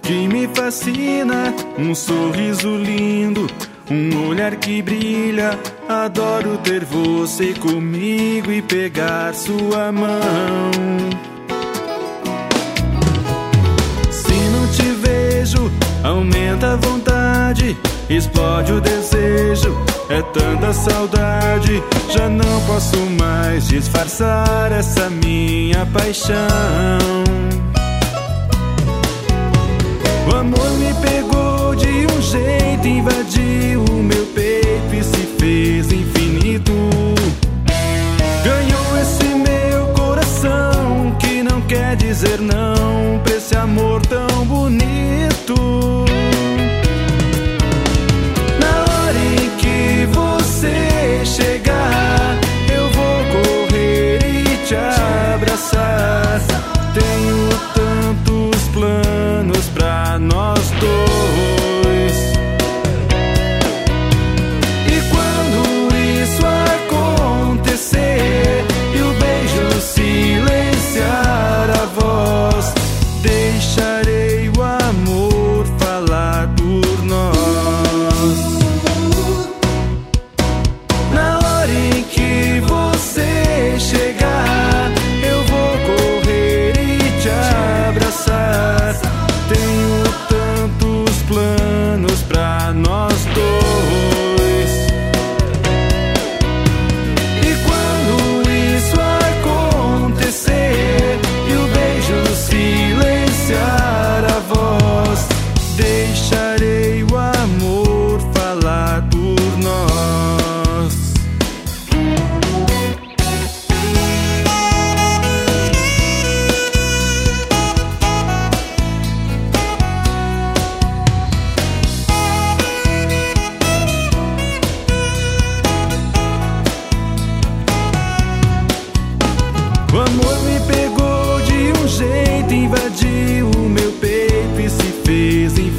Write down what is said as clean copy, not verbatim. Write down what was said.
que me fascina, um sorriso lindo, um olhar que brilha. Adoro ter você comigo e pegar sua mão. Se não te vejo, aumenta a vontade, explode o desejo, é tanta saudade. Já não posso mais disfarçar essa minha paixão. O amor me pegou de um jeito, invadiu o meu peito e se fez infinito. Ganhou esse meu coração que não quer dizer não pra esse amor tão bonito. Na hora em que você chegar, eu vou correr e te abraçar. Tenho tantos planos pra nós dois. E quando isso acontecer e o beijo silenciar a voz, deixarei o amor falar por nós. Na hora em que você chegar, eu vou correr e te abraçar. Tenho tantos planos pra nós dois. E quando isso acontecer e o beijo silenciar a voz, deixarei o amor falar por nós. O amor me pegou de um jeito, invadiu o meu peito e se fez infinito.